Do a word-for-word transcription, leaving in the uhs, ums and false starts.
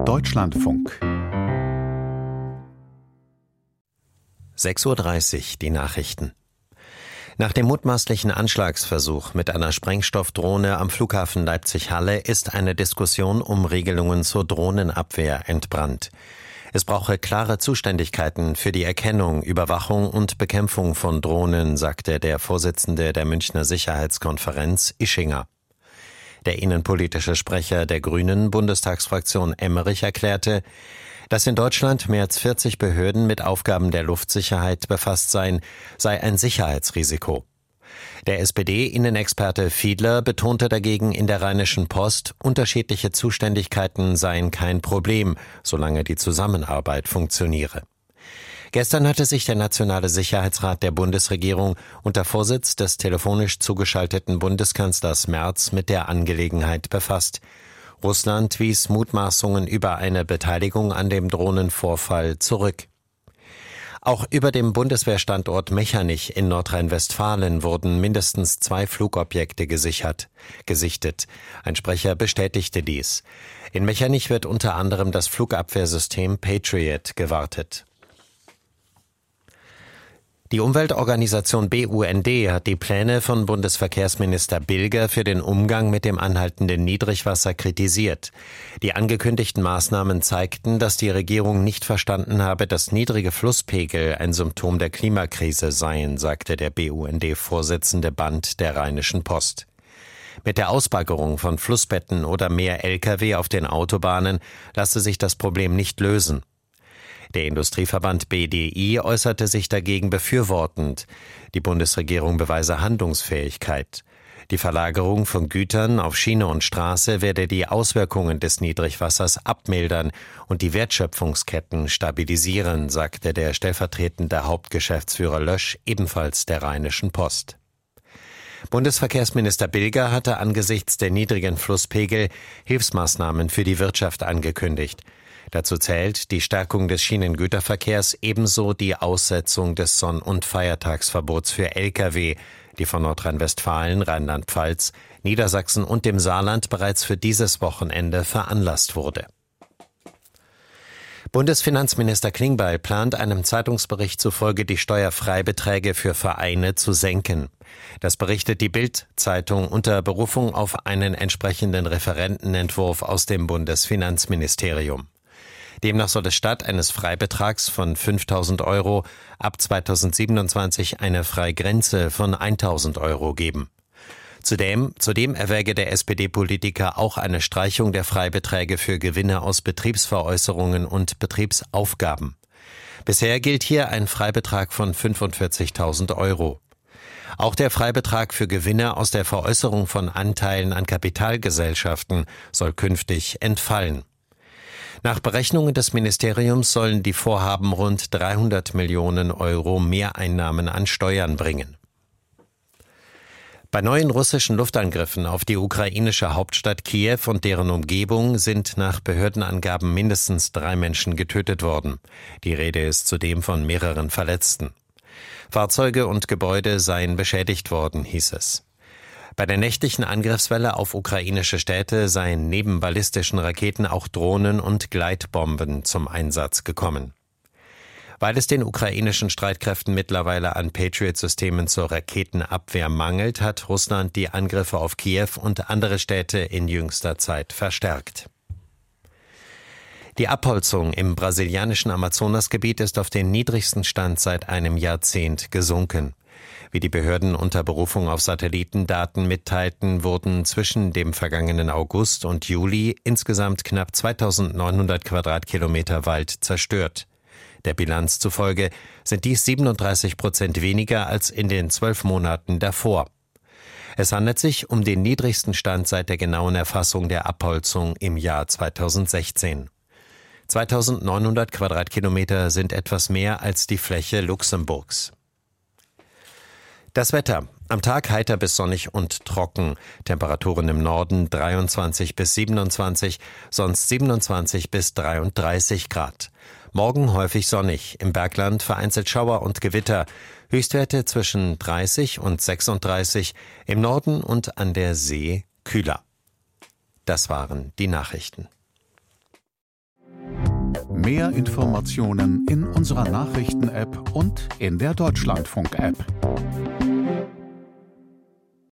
Deutschlandfunk. sechs Uhr dreißig, die Nachrichten. Nach dem mutmaßlichen Anschlagsversuch mit einer Sprengstoffdrohne am Flughafen Leipzig-Halle ist eine Diskussion um Regelungen zur Drohnenabwehr entbrannt. Es brauche klare Zuständigkeiten für die Erkennung, Überwachung und Bekämpfung von Drohnen, sagte der Vorsitzende der Münchner Sicherheitskonferenz, Ischinger. Der innenpolitische Sprecher der Grünen Bundestagsfraktion Emmerich erklärte, dass in Deutschland mehr als vierzig Behörden mit Aufgaben der Luftsicherheit befasst seien, sei ein Sicherheitsrisiko. Der S P D-Innenexperte Fiedler betonte dagegen in der Rheinischen Post, unterschiedliche Zuständigkeiten seien kein Problem, solange die Zusammenarbeit funktioniere. Gestern hatte sich der Nationale Sicherheitsrat der Bundesregierung unter Vorsitz des telefonisch zugeschalteten Bundeskanzlers Merz mit der Angelegenheit befasst. Russland wies Mutmaßungen über eine Beteiligung an dem Drohnenvorfall zurück. Auch über dem Bundeswehrstandort Mechernich in Nordrhein-Westfalen wurden mindestens zwei Flugobjekte gesichert, gesichtet. Ein Sprecher bestätigte dies. In Mechernich wird unter anderem das Flugabwehrsystem Patriot gewartet. Die Umweltorganisation B U N D hat die Pläne von Bundesverkehrsminister Bilger für den Umgang mit dem anhaltenden Niedrigwasser kritisiert. Die angekündigten Maßnahmen zeigten, dass die Regierung nicht verstanden habe, dass niedrige Flusspegel ein Symptom der Klimakrise seien, sagte der B U N D-Vorsitzende Band der Rheinischen Post. Mit der Ausbaggerung von Flussbetten oder mehr L K W auf den Autobahnen lasse sich das Problem nicht lösen. Der Industrieverband B D I äußerte sich dagegen befürwortend. Die Bundesregierung beweise Handlungsfähigkeit. Die Verlagerung von Gütern auf Schiene und Straße werde die Auswirkungen des Niedrigwassers abmildern und die Wertschöpfungsketten stabilisieren, sagte der stellvertretende Hauptgeschäftsführer Lösch, ebenfalls der Rheinischen Post. Bundesverkehrsminister Bilger hatte angesichts der niedrigen Flusspegel Hilfsmaßnahmen für die Wirtschaft angekündigt. Dazu zählt die Stärkung des Schienengüterverkehrs, ebenso die Aussetzung des Sonn- und Feiertagsverbots für L K W, die von Nordrhein-Westfalen, Rheinland-Pfalz, Niedersachsen und dem Saarland bereits für dieses Wochenende veranlasst wurde. Bundesfinanzminister Klingbeil plant einem Zeitungsbericht zufolge, die Steuerfreibeträge für Vereine zu senken. Das berichtet die Bild-Zeitung unter Berufung auf einen entsprechenden Referentenentwurf aus dem Bundesfinanzministerium. Demnach soll es statt eines Freibetrags von fünftausend Euro ab zweitausendsiebenundzwanzig eine Freigrenze von eintausend Euro geben. Zudem, zudem erwäge der S P D-Politiker auch eine Streichung der Freibeträge für Gewinne aus Betriebsveräußerungen und Betriebsaufgaben. Bisher gilt hier ein Freibetrag von fünfundvierzigtausend Euro. Auch der Freibetrag für Gewinne aus der Veräußerung von Anteilen an Kapitalgesellschaften soll künftig entfallen. Nach Berechnungen des Ministeriums sollen die Vorhaben rund dreihundert Millionen Euro Mehreinnahmen an Steuern bringen. Bei neuen russischen Luftangriffen auf die ukrainische Hauptstadt Kiew und deren Umgebung sind nach Behördenangaben mindestens drei Menschen getötet worden. Die Rede ist zudem von mehreren Verletzten. Fahrzeuge und Gebäude seien beschädigt worden, hieß es. Bei der nächtlichen Angriffswelle auf ukrainische Städte seien neben ballistischen Raketen auch Drohnen und Gleitbomben zum Einsatz gekommen. Weil es den ukrainischen Streitkräften mittlerweile an Patriot-Systemen zur Raketenabwehr mangelt, hat Russland die Angriffe auf Kiew und andere Städte in jüngster Zeit verstärkt. Die Abholzung im brasilianischen Amazonasgebiet ist auf den niedrigsten Stand seit einem Jahrzehnt gesunken. Wie die Behörden unter Berufung auf Satellitendaten mitteilten, wurden zwischen dem vergangenen August und Juli insgesamt knapp zweitausendneunhundert Quadratkilometer Wald zerstört. Der Bilanz zufolge sind dies siebenunddreißig Prozent weniger als in den zwölf Monaten davor. Es handelt sich um den niedrigsten Stand seit der genauen Erfassung der Abholzung im Jahr zweitausendsechzehn. zweitausendneunhundert Quadratkilometer sind etwas mehr als die Fläche Luxemburgs. Das Wetter. Am Tag heiter bis sonnig und trocken. Temperaturen im Norden dreiundzwanzig bis siebenundzwanzig, sonst siebenundzwanzig bis dreiunddreißig Grad. Morgen häufig sonnig, im Bergland vereinzelt Schauer und Gewitter. Höchstwerte zwischen dreißig und sechsunddreißig, im Norden und an der See kühler. Das waren die Nachrichten. Mehr Informationen in unserer Nachrichten-App und in der Deutschlandfunk-App.